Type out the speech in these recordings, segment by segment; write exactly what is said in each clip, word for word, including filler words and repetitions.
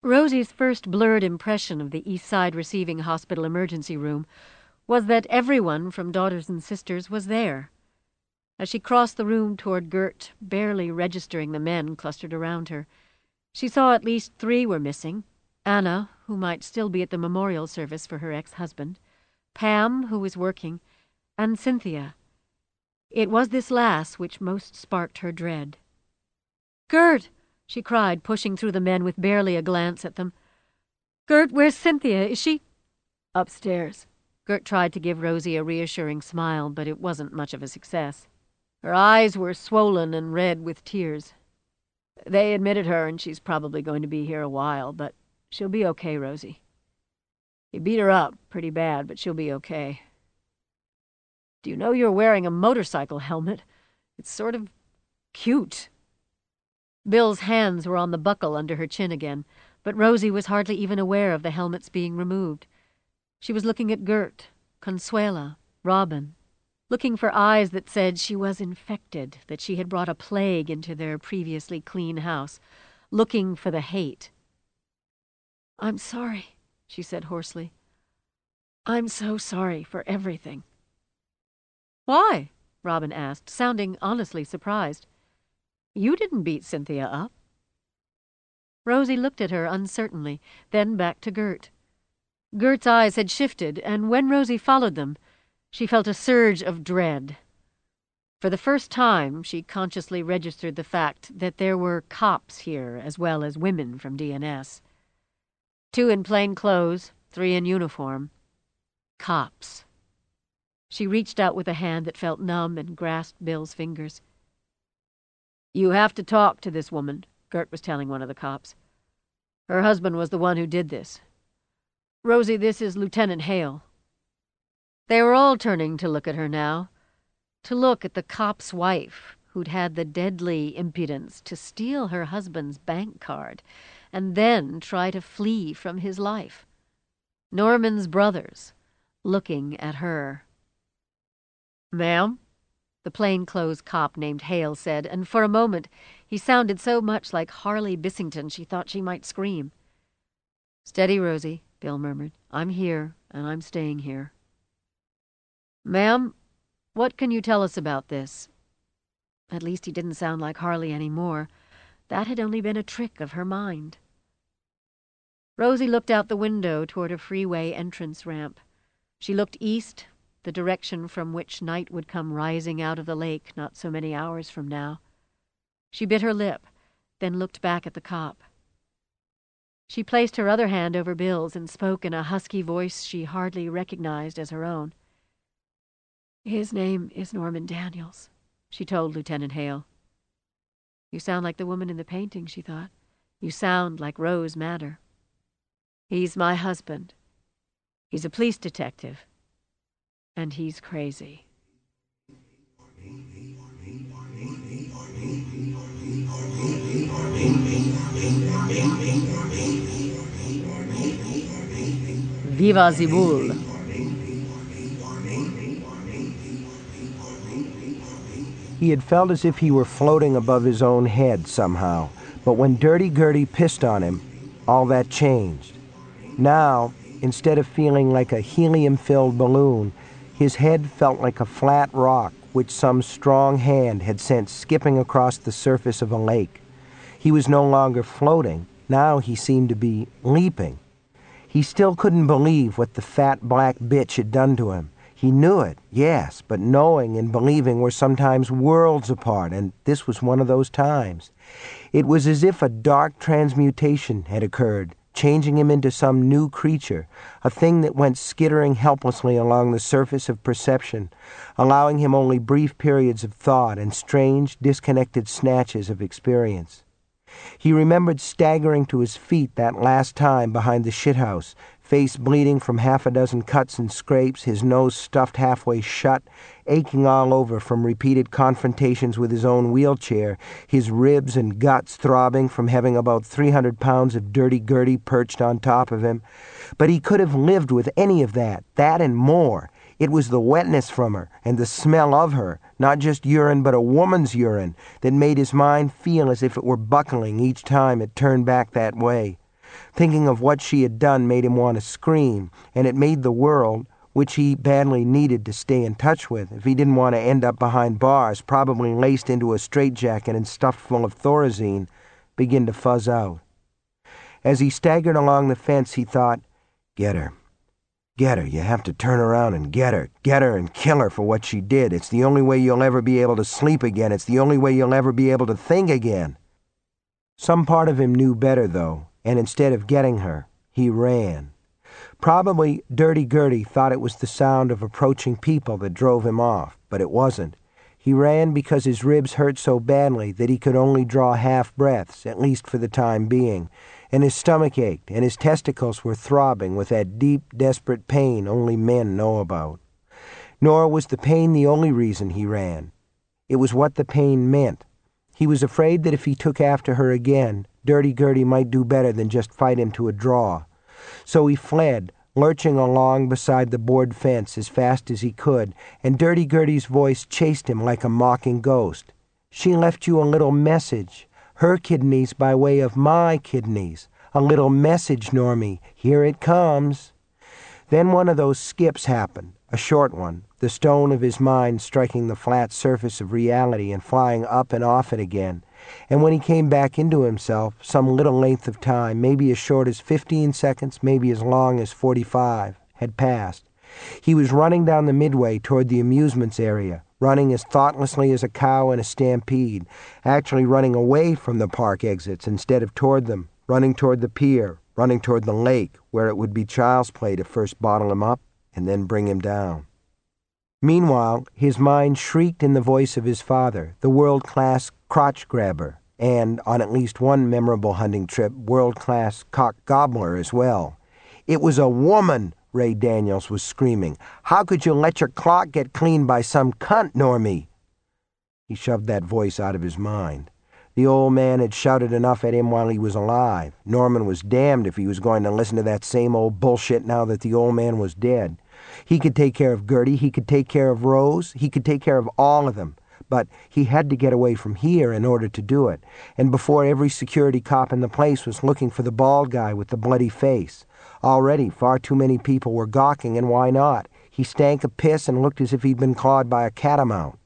Rosie's first blurred impression of the East Side Receiving Hospital emergency room was that everyone from Daughters and Sisters was there. As she crossed the room toward Gert, barely registering the men clustered around her, she saw at least three were missing. Anna, who might still be at the memorial service for her ex-husband, Pam, who was working, and Cynthia. It was this last which most sparked her dread. "Gert!" she cried, pushing through the men with barely a glance at them. "Gert, where's Cynthia? Is she—" "Upstairs." Gert tried to give Rosie a reassuring smile, but it wasn't much of a success. Her eyes were swollen and red with tears. "They admitted her, and she's probably going to be here a while, but she'll be okay, Rosie. He beat her up pretty bad, but she'll be okay. Do you know you're wearing a motorcycle helmet? It's sort of cute." Bill's hands were on the buckle under her chin again, but Rosie was hardly even aware of the helmet's being removed. She was looking at Gert, Consuela, Robin, looking for eyes that said she was infected, that she had brought a plague into their previously clean house, looking for the hate. "I'm sorry," she said hoarsely. "I'm so sorry for everything." "Why?" Robin asked, sounding honestly surprised. "You didn't beat Cynthia up." Rosie looked at her uncertainly, then back to Gert. Gert's eyes had shifted, and when Rosie followed them, she felt a surge of dread. For the first time, she consciously registered the fact that there were cops here as well as women from D N S. Two in plain clothes, three in uniform. Cops. She reached out with a hand that felt numb and grasped Bill's fingers. "You have to talk to this woman," Gert was telling one of the cops. "Her husband was the one who did this. Rosie, this is Lieutenant Hale." They were all turning to look at her now, to look at the cop's wife who'd had the deadly impudence to steal her husband's bank card and then try to flee from his life. Norman's brothers, looking at her. "Ma'am?" the plainclothes cop named Hale said, and for a moment he sounded so much like Harley Bissington she thought she might scream. "Steady, Rosie," Bill murmured. "I'm here, and I'm staying here." "Ma'am, what can you tell us about this?" At least he didn't sound like Harley anymore. That had only been a trick of her mind. Rosie looked out the window toward a freeway entrance ramp. She looked east, the direction from which night would come rising out of the lake not so many hours from now. She bit her lip, then looked back at the cop. She placed her other hand over Bill's and spoke in a husky voice she hardly recognized as her own. "His name is Norman Daniels," she told Lieutenant Hale. "You sound like the woman in the painting," she thought. "You sound like Rose Madder." "He's my husband. He's a police detective. And he's crazy." Viva Zibul. He had felt as if he were floating above his own head somehow, but when Dirty Gertie pissed on him, all that changed. Now, instead of feeling like a helium-filled balloon, his head felt like a flat rock which some strong hand had sent skipping across the surface of a lake. He was no longer floating. Now he seemed to be leaping. He still couldn't believe what the fat black bitch had done to him. He knew it, yes, but knowing and believing were sometimes worlds apart, and this was one of those times. It was as if a dark transmutation had occurred, changing him into some new creature, a thing that went skittering helplessly along the surface of perception, allowing him only brief periods of thought and strange, disconnected snatches of experience. He remembered staggering to his feet that last time behind the shithouse, face bleeding from half a dozen cuts and scrapes, his nose stuffed halfway shut, aching all over from repeated confrontations with his own wheelchair, his ribs and guts throbbing from having about three hundred pounds of Dirty Gertie perched on top of him. But he could have lived with any of that, that and more. It was the wetness from her and the smell of her, not just urine but a woman's urine, that made his mind feel as if it were buckling each time it turned back that way. Thinking of what she had done made him want to scream, and it made the world, which he badly needed to stay in touch with if he didn't want to end up behind bars, probably laced into a straitjacket and stuffed full of Thorazine, begin to fuzz out. As he staggered along the fence, he thought, "Get her. Get her. You have to turn around and get her. Get her and kill her for what she did. It's the only way you'll ever be able to sleep again. It's the only way you'll ever be able to think again." Some part of him knew better, though, and instead of getting her, he ran. Probably Dirty Gertie thought it was the sound of approaching people that drove him off, but it wasn't. He ran because his ribs hurt so badly that he could only draw half breaths, at least for the time being, and his stomach ached, and his testicles were throbbing with that deep, desperate pain only men know about. Nor was the pain the only reason he ran. It was what the pain meant. He was afraid that if he took after her again, Dirty Gertie might do better than just fight him to a draw. So he fled, lurching along beside the board fence as fast as he could, and Dirty Gertie's voice chased him like a mocking ghost. "She left you a little message. Her kidneys by way of my kidneys. A little message, Normie. Here it comes." Then one of those skips happened, a short one, the stone of his mind striking the flat surface of reality and flying up and off it again. And when he came back into himself, some little length of time, maybe as short as fifteen seconds, maybe as long as forty-five, had passed. He was running down the midway toward the amusements area, running as thoughtlessly as a cow in a stampede, actually running away from the park exits instead of toward them, running toward the pier, running toward the lake, where it would be child's play to first bottle him up and then bring him down. Meanwhile, his mind shrieked in the voice of his father, the world-class crotch-grabber, and, on at least one memorable hunting trip, world-class cock-gobbler as well. "It was a woman," Ray Daniels was screaming. "How could you let your clock get cleaned by some cunt, Normie?" He shoved that voice out of his mind. The old man had shouted enough at him while he was alive. Norman was damned if he was going to listen to that same old bullshit now that the old man was dead. He could take care of Gertie, he could take care of Rose, he could take care of all of them. But he had to get away from here in order to do it, and before every security cop in the place was looking for the bald guy with the bloody face. Already far too many people were gawking, and why not? He stank of piss and looked as if he'd been clawed by a catamount.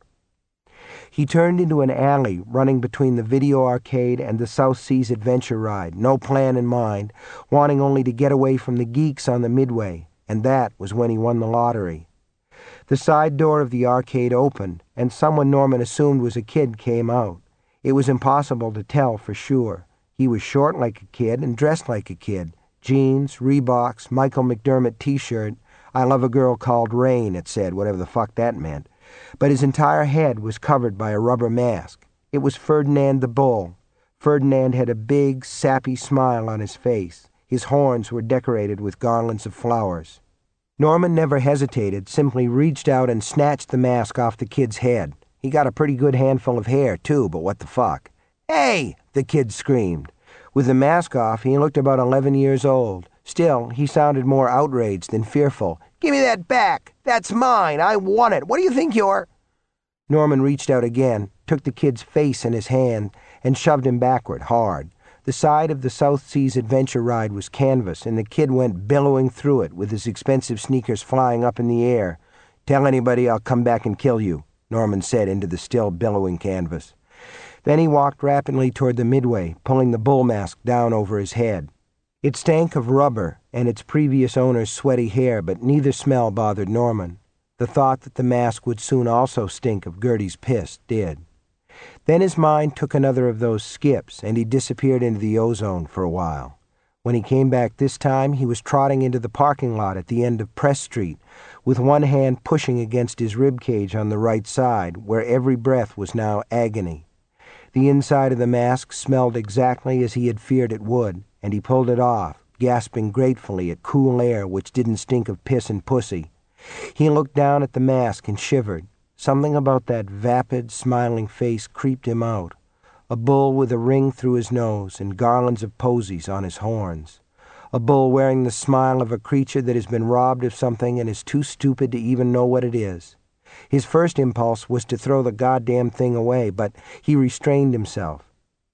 He turned into an alley running between the video arcade and the South Seas adventure ride, no plan in mind, wanting only to get away from the geeks on the midway, and that was when he won the lottery. The side door of the arcade opened, and someone Norman assumed was a kid came out. It was impossible to tell for sure. He was short like a kid and dressed like a kid. Jeans, Reeboks, Michael McDermott t-shirt. "I love a girl called Rain," it said, whatever the fuck that meant. But his entire head was covered by a rubber mask. It was Ferdinand the Bull. Ferdinand had a big, sappy smile on his face. His horns were decorated with garlands of flowers. Norman never hesitated, simply reached out and snatched the mask off the kid's head. He got a pretty good handful of hair, too, but what the fuck? "Hey!" the kid screamed. With the mask off, he looked about eleven years old. Still, he sounded more outraged than fearful. "Give me that back! That's mine! I want it! What do you think you're—" Norman reached out again, took the kid's face in his hand, and shoved him backward, hard. The side of the South Seas adventure ride was canvas, and the kid went billowing through it, with his expensive sneakers flying up in the air. "Tell anybody I'll come back and kill you," Norman said into the still billowing canvas. Then he walked rapidly toward the midway, pulling the bull mask down over his head. It stank of rubber and its previous owner's sweaty hair, but neither smell bothered Norman. The thought that the mask would soon also stink of Gertie's piss did. Then his mind took another of those skips, and he disappeared into the ozone for a while. When he came back this time, he was trotting into the parking lot at the end of Press Street, with one hand pushing against his rib cage on the right side, where every breath was now agony. The inside of the mask smelled exactly as he had feared it would, and he pulled it off, gasping gratefully at cool air which didn't stink of piss and pussy. He looked down at the mask and shivered. Something about that vapid, smiling face creeped him out. A bull with a ring through his nose and garlands of posies on his horns. A bull wearing the smile of a creature that has been robbed of something and is too stupid to even know what it is. His first impulse was to throw the goddamn thing away, but he restrained himself.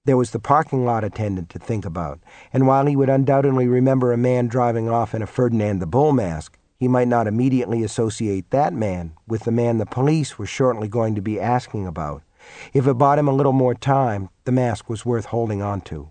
There was the parking lot attendant to think about, and while he would undoubtedly remember a man driving off in a Ferdinand the Bull mask, he might not immediately associate that man with the man the police were shortly going to be asking about. If it bought him a little more time, the mask was worth holding on to.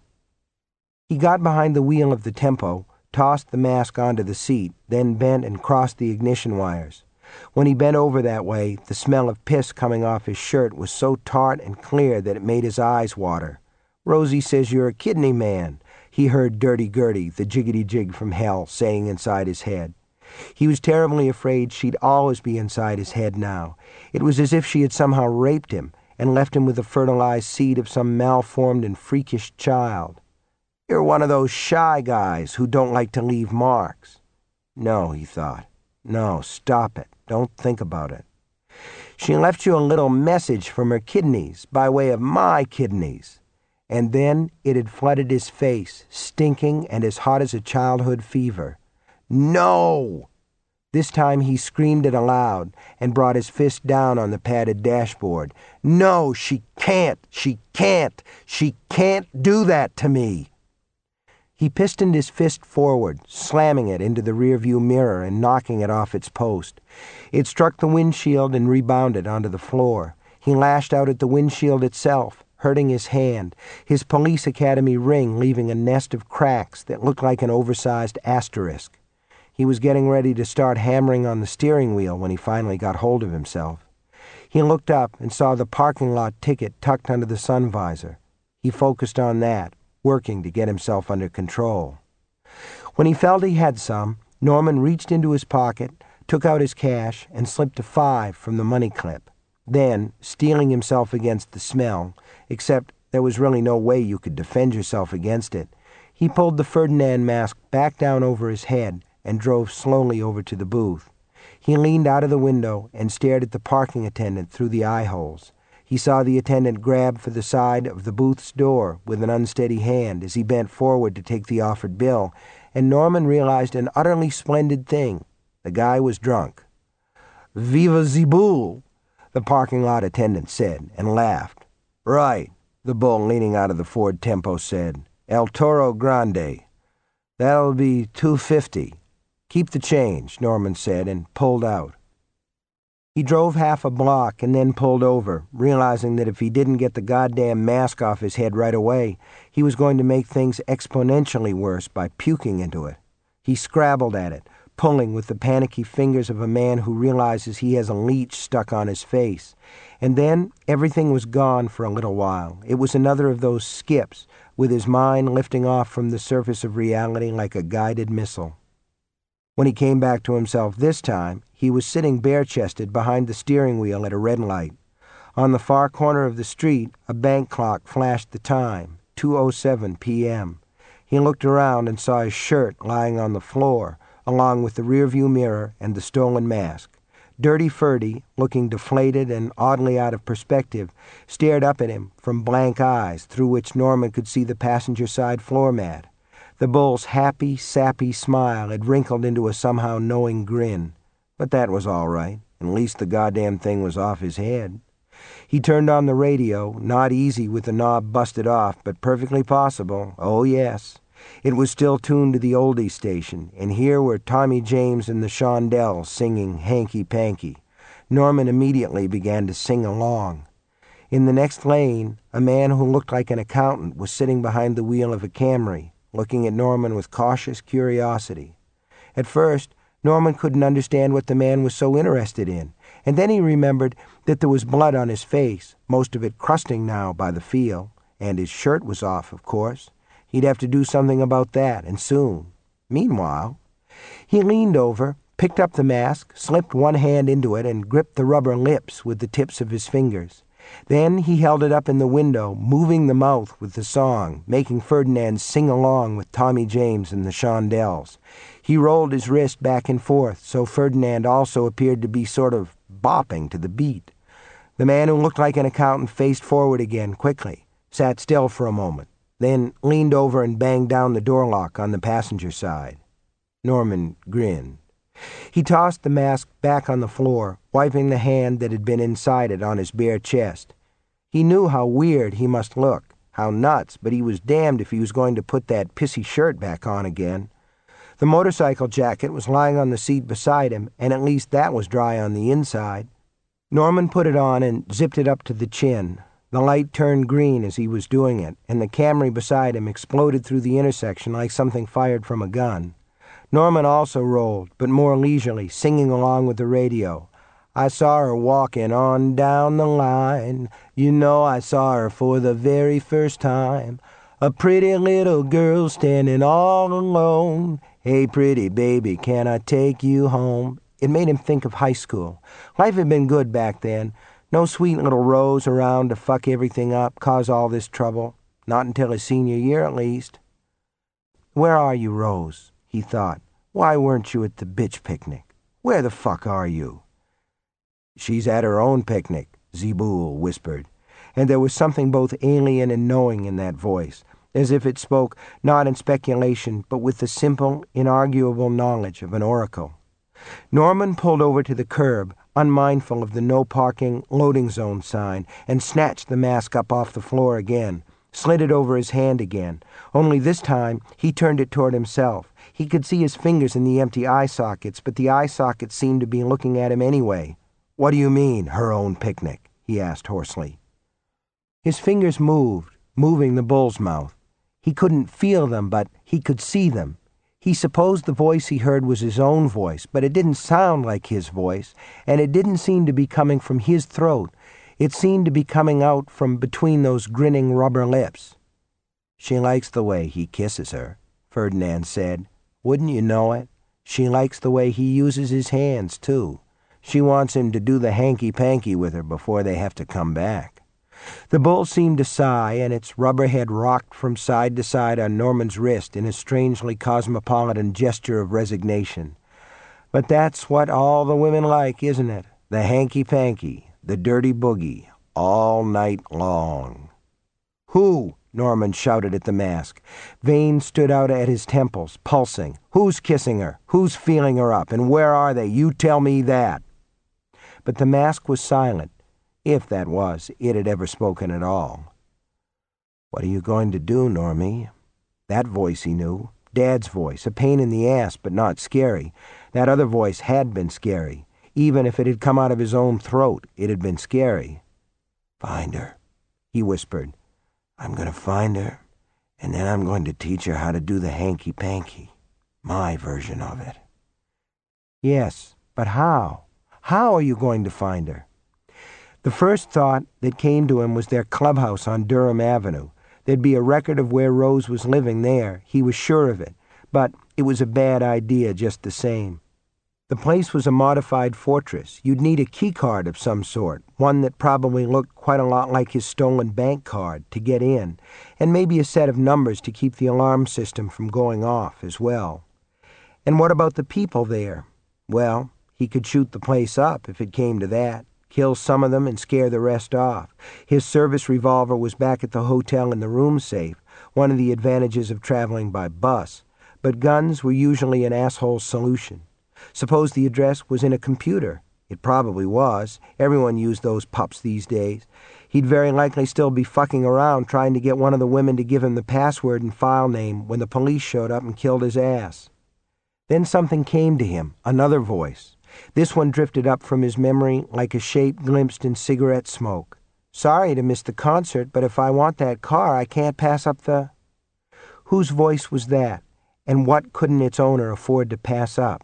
He got behind the wheel of the Tempo, tossed the mask onto the seat, then bent and crossed the ignition wires. When he bent over that way, the smell of piss coming off his shirt was so tart and clear that it made his eyes water. "Rosie says you're a kidney man," he heard Dirty Gertie, the jiggity-jig from hell, saying inside his head. He was terribly afraid she'd always be inside his head now. It was as if she had somehow raped him and left him with the fertilized seed of some malformed and freakish child. "You're one of those shy guys who don't like to leave marks." No, he thought. No, stop it. Don't think about it. "She left you a little message from her kidneys, by way of my kidneys." And then it had flooded his face, stinking and as hot as a childhood fever. "No!" This time he screamed it aloud and brought his fist down on the padded dashboard. "No, she can't! She can't! She can't do that to me!" He pistoned his fist forward, slamming it into the rearview mirror and knocking it off its post. It struck the windshield and rebounded onto the floor. He lashed out at the windshield itself, hurting his hand, his police academy ring leaving a nest of cracks that looked like an oversized asterisk. He was getting ready to start hammering on the steering wheel when he finally got hold of himself. He looked up and saw the parking lot ticket tucked under the sun visor. He focused on that, working to get himself under control. When he felt he had some, Norman reached into his pocket, took out his cash, and slipped a five from the money clip. Then, steeling himself against the smell, except there was really no way you could defend yourself against it, he pulled the Ferdinand mask back down over his head and drove slowly over to the booth. He leaned out of the window and stared at the parking attendant through the eye holes. He saw the attendant grab for the side of the booth's door with an unsteady hand as he bent forward to take the offered bill, and Norman realized an utterly splendid thing. The guy was drunk. "Viva the Bull," the parking lot attendant said, and laughed. "Right," the bull leaning out of the Ford Tempo said. "El Toro Grande. That'll be two fifty. "Keep the change," Norman said, and pulled out. He drove half a block and then pulled over, realizing that if he didn't get the goddamn mask off his head right away, he was going to make things exponentially worse by puking into it. He scrabbled at it, pulling with the panicky fingers of a man who realizes he has a leech stuck on his face. And then everything was gone for a little while. It was another of those skips, with his mind lifting off from the surface of reality like a guided missile. When he came back to himself this time, he was sitting bare-chested behind the steering wheel at a red light. On the far corner of the street, a bank clock flashed the time, two oh seven p.m. He looked around and saw his shirt lying on the floor, along with the rearview mirror and the stolen mask. Dirty Ferdy, looking deflated and oddly out of perspective, stared up at him from blank eyes through which Norman could see the passenger-side floor mat. The bull's happy, sappy smile had wrinkled into a somehow knowing grin. But that was all right. At least the goddamn thing was off his head. He turned on the radio, not easy with the knob busted off, but perfectly possible. Oh, yes. It was still tuned to the oldie station, and here were Tommy James and the Shondells singing Hanky Panky. Norman immediately began to sing along. In the next lane, a man who looked like an accountant was sitting behind the wheel of a Camry, looking at Norman with cautious curiosity. At first, Norman couldn't understand what the man was so interested in, and then he remembered that there was blood on his face, most of it crusting now by the feel, and his shirt was off, of course. He'd have to do something about that, and soon. Meanwhile, he leaned over, picked up the mask, slipped one hand into it, and gripped the rubber lips with the tips of his fingers. Then he held it up in the window, moving the mouth with the song, making Ferdinand sing along with Tommy James and the Shondells. He rolled his wrist back and forth, so Ferdinand also appeared to be sort of bopping to the beat. The man who looked like an accountant faced forward again quickly, sat still for a moment, then leaned over and banged down the door lock on the passenger side. Norman grinned. He tossed the mask back on the floor, wiping the hand that had been inside it on his bare chest. He knew how weird he must look, How nuts, but he was damned if he was going to put that pissy shirt back on again. The motorcycle jacket was lying on the seat beside him, and at least that was dry on the inside. Norman put it on and zipped it up to the chin. The light turned green as he was doing it, and the Camry beside him exploded through the intersection like something fired from a gun. Norman also rolled, but more leisurely, singing along with the radio. I saw her walking on down the line. You know I saw her for the very first time. A pretty little girl standing all alone. Hey, pretty baby, can I take you home? It made him think of high school. Life had been good back then. No sweet little Rose around to fuck everything up, cause all this trouble. Not until his senior year, at least. Where are you, Rose? He thought. Why weren't you at the bitch picnic? Where the fuck are you? She's at her own picnic, Zebul whispered, and there was something both alien and knowing in that voice, as if it spoke not in speculation, but with the simple, inarguable knowledge of an oracle. Norman pulled over to the curb, unmindful of the no-parking loading zone sign, and snatched the mask up off the floor again, slid it over his hand again. Only this time he turned it toward himself. He could see his fingers in the empty eye sockets, but the eye sockets seemed to be looking at him anyway. What do you mean, her own picnic? He asked hoarsely. His fingers moved, moving the bull's mouth. He couldn't feel them, but he could see them. He supposed the voice he heard was his own voice, but it didn't sound like his voice, and it didn't seem to be coming from his throat. It seemed to be coming out from between those grinning rubber lips. She likes the way he kisses her, Ferdinand said. Wouldn't you know it? She likes the way he uses his hands, too. She wants him to do the hanky-panky with her before they have to come back. The bull seemed to sigh, and its rubber head rocked from side to side on Norman's wrist in a strangely cosmopolitan gesture of resignation. But that's what all the women like, isn't it? The hanky-panky, the dirty boogie, all night long. Who? Norman shouted at the mask. Veins stood out at his temples, pulsing. Who's kissing her? Who's feeling her up? And where are they? You tell me that. But the mask was silent, if that was, it had ever spoken at all. What are you going to do, Normie? That voice he knew. Dad's voice, a pain in the ass, but not scary. That other voice had been scary. Even if it had come out of his own throat, it had been scary. Find her, he whispered. I'm going to find her, and then I'm going to teach her how to do the hanky-panky. My version of it. Yes, but how? How are you going to find her? The first thought that came to him was their clubhouse on Durham Avenue. There'd be a record of where Rose was living there. He was sure of it, but it was a bad idea just the same. The place was a modified fortress. You'd need a key card of some sort, one that probably looked quite a lot like his stolen bank card, to get in, and maybe a set of numbers to keep the alarm system from going off as well. And what about the people there? Well, he could shoot the place up if it came to that, kill some of them and scare the rest off. His service revolver was back at the hotel in the room safe, one of the advantages of traveling by bus, but guns were usually an asshole solution. Suppose the address was in a computer. It probably was. Everyone used those pups these days. He'd very likely still be fucking around trying to get one of the women to give him the password and file name when the police showed up and killed his ass. Then something came to him, another voice. This one drifted up from his memory like a shape glimpsed in cigarette smoke. Sorry to miss the concert, but if I want that car, I can't pass up the... Whose voice was that, and what couldn't its owner afford to pass up?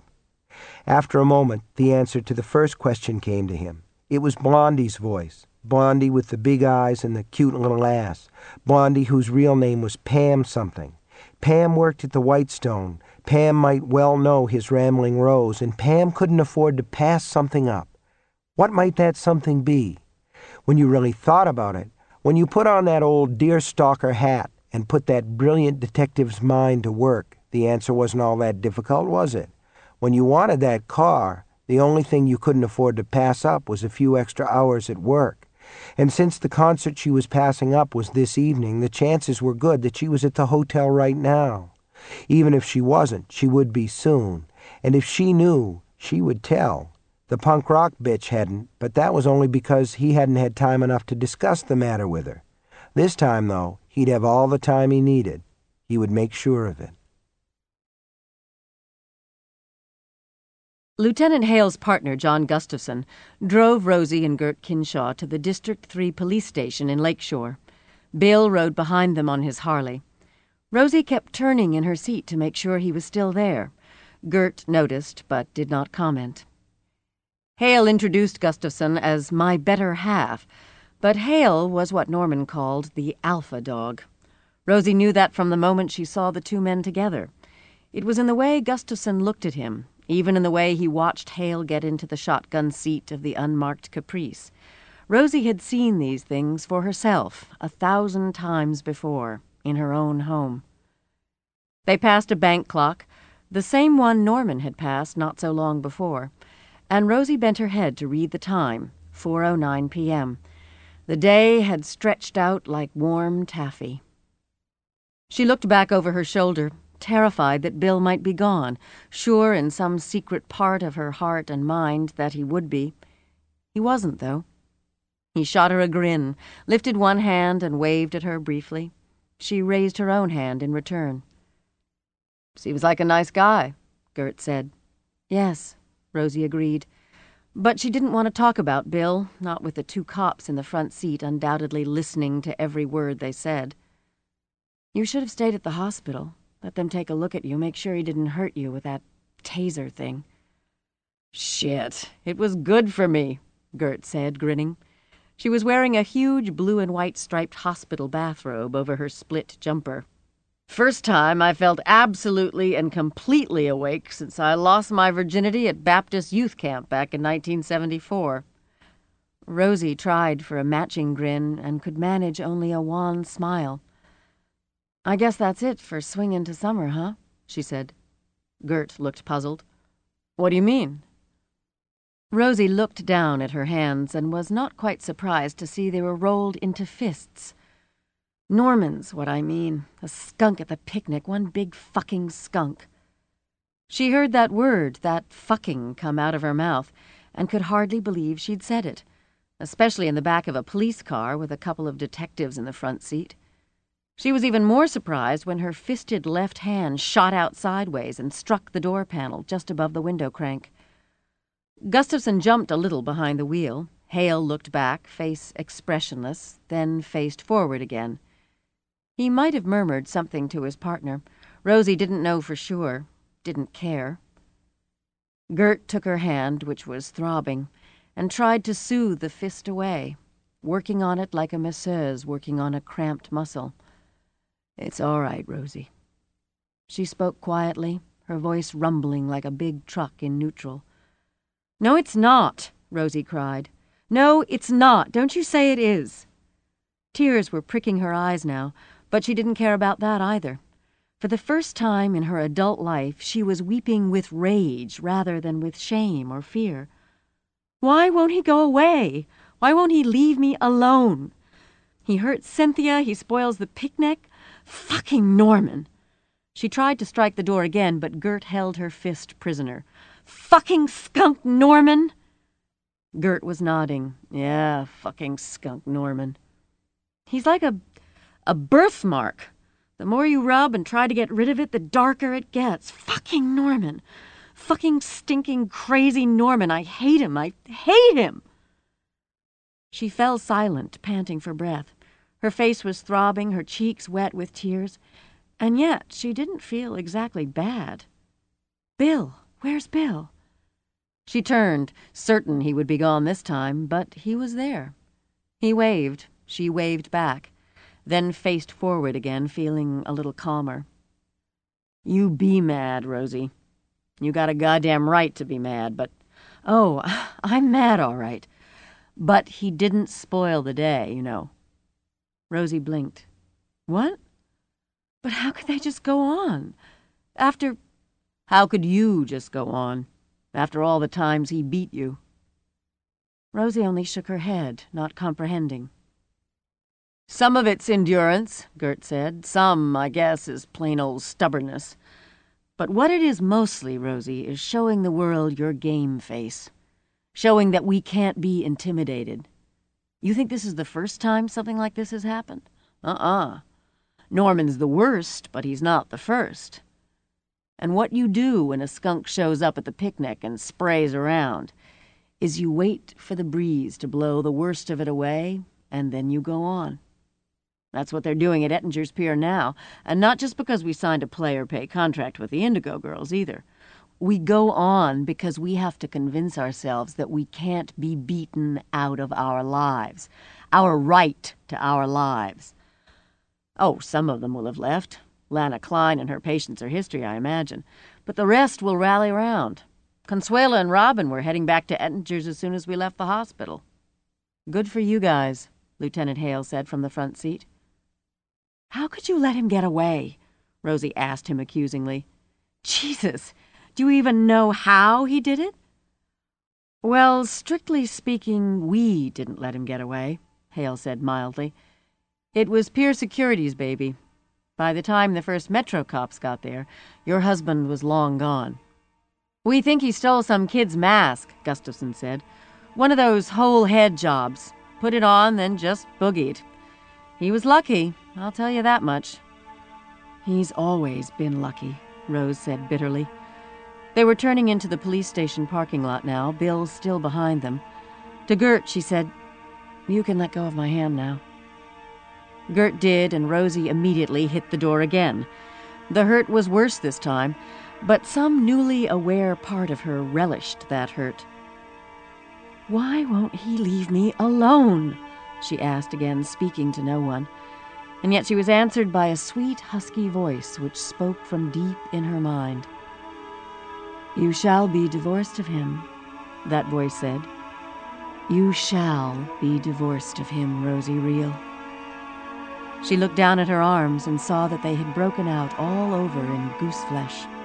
After a moment, the answer to the first question came to him. It was Blondie's voice. Blondie with the big eyes and the cute little ass. Blondie whose real name was Pam something. Pam worked at the Whitestone. Pam might well know his rambling Rose, and Pam couldn't afford to pass something up. What might that something be? When you really thought about it, when you put on that old deerstalker hat and put that brilliant detective's mind to work, the answer wasn't all that difficult, was it? When you wanted that car, the only thing you couldn't afford to pass up was a few extra hours at work. And since the concert she was passing up was this evening, the chances were good that she was at the hotel right now. Even if she wasn't, she would be soon. And if she knew, she would tell. The punk rock bitch hadn't, but that was only because he hadn't had time enough to discuss the matter with her. This time, though, he'd have all the time he needed. He would make sure of it. Lieutenant Hale's partner, John Gustafson, drove Rosie and Gert Kinshaw to the District three police station in Lakeshore. Bill rode behind them on his Harley. Rosie kept turning in her seat to make sure he was still there. Gert noticed, but did not comment. Hale introduced Gustafson as my better half, but Hale was what Norman called the alpha dog. Rosie knew that from the moment she saw the two men together. It was in the way Gustafson looked at him, even in the way he watched Hale get into the shotgun seat of the unmarked Caprice. Rosie had seen these things for herself a thousand times before, in her own home. They passed a bank clock, the same one Norman had passed not so long before, and Rosie bent her head to read the time, four oh nine p.m. The day had stretched out like warm taffy. She looked back over her shoulder, terrified that Bill might be gone, sure in some secret part of her heart and mind that he would be. He wasn't, though. He shot her a grin, lifted one hand and waved at her briefly. She raised her own hand in return. "Seems like a nice guy," Gert said. "Yes," Rosie agreed. But she didn't want to talk about Bill, not with the two cops in the front seat undoubtedly listening to every word they said. "You should have stayed at the hospital. Let them take a look at you, make sure he didn't hurt you with that taser thing." "Shit, it was good for me," Gert said, grinning. She was wearing a huge blue and white striped hospital bathrobe over her split jumper. "First time I felt absolutely and completely awake since I lost my virginity at Baptist Youth Camp back in nineteen seventy-four. Rosie tried for a matching grin and could manage only a wan smile. "I guess that's it for swing into summer, huh?" she said. Gert looked puzzled. "What do you mean?" Rosie looked down at her hands and was not quite surprised to see they were rolled into fists. "Norman's what I mean. A skunk at the picnic, one big fucking skunk." She heard that word, that fucking, come out of her mouth, and could hardly believe she'd said it, especially in the back of a police car with a couple of detectives in the front seat. She was even more surprised when her fisted left hand shot out sideways and struck the door panel just above the window crank. Gustafson jumped a little behind the wheel. Hale looked back, face expressionless, then faced forward again. He might have murmured something to his partner. Rosie didn't know for sure, didn't care. Gert took her hand, which was throbbing, and tried to soothe the fist away, working on it like a masseuse working on a cramped muscle. "It's all right, Rosie." She spoke quietly, her voice rumbling like a big truck in neutral. "No, it's not," Rosie cried. "No, it's not. Don't you say it is." Tears were pricking her eyes now, but she didn't care about that either. For the first time in her adult life, she was weeping with rage rather than with shame or fear. "Why won't he go away? Why won't he leave me alone? He hurts Cynthia, he spoils the picnic. Fucking Norman!" She tried to strike the door again, but Gert held her fist prisoner. "Fucking skunk Norman!" Gert was nodding. "Yeah, fucking skunk Norman. He's like a, a birthmark. The more you rub and try to get rid of it, the darker it gets. Fucking Norman. Fucking stinking crazy Norman. I hate him. I hate him." She fell silent, panting for breath. Her face was throbbing, her cheeks wet with tears, and yet she didn't feel exactly bad. "Bill, where's Bill?" She turned, certain he would be gone this time, but he was there. He waved. She waved back, then faced forward again, feeling a little calmer. "You be mad, Rosie. You got a goddamn right to be mad, but... Oh, I'm mad, all right. But he didn't spoil the day, you know." Rosie blinked. "What? But how could they just go on? After... How could you just go on? After all the times he beat you?" Rosie only shook her head, not comprehending. "Some of it's endurance," Gert said. "Some, I guess, is plain old stubbornness. But what it is mostly, Rosie, is showing the world your game face. Showing that we can't be intimidated. You think this is the first time something like this has happened?" Uh-uh. Norman's the worst, but he's not the first. And what you do when a skunk shows up at the picnic and sprays around is you wait for the breeze to blow the worst of it away, and then you go on. That's what they're doing at Ettinger's Pier now, and not just because we signed a play-or-pay contract with the Indigo Girls, either. We go on because we have to convince ourselves that we can't be beaten out of our lives, our right to our lives. Oh, some of them will have left. Lana Klein and her patients are history, I imagine. But the rest will rally round. Consuela and Robin were heading back to Ettinger's as soon as we left the hospital. Good for you guys, Lieutenant Hale said from the front seat. How could you let him get away? Rosie asked him accusingly. Jesus, do you even know how he did it? Well, strictly speaking, we didn't let him get away, Hale said mildly. It was Pier Security's baby. By the time the first Metro cops got there, your husband was long gone. We think he stole some kid's mask, Gustafson said. One of those whole head jobs. Put it on, then just boogied. He was lucky, I'll tell you that much. He's always been lucky, Rose said bitterly. They were turning into the police station parking lot now, Bill still behind them. To Gert, she said, "You can let go of my hand now." Gert did, and Rosie immediately hit the door again. The hurt was worse this time, but some newly aware part of her relished that hurt. "Why won't he leave me alone?" she asked again, speaking to no one. And yet she was answered by a sweet, husky voice which spoke from deep in her mind. "You shall be divorced of him," that voice said. "You shall be divorced of him, Rosie Reel." She looked down at her arms and saw that they had broken out all over in goose flesh.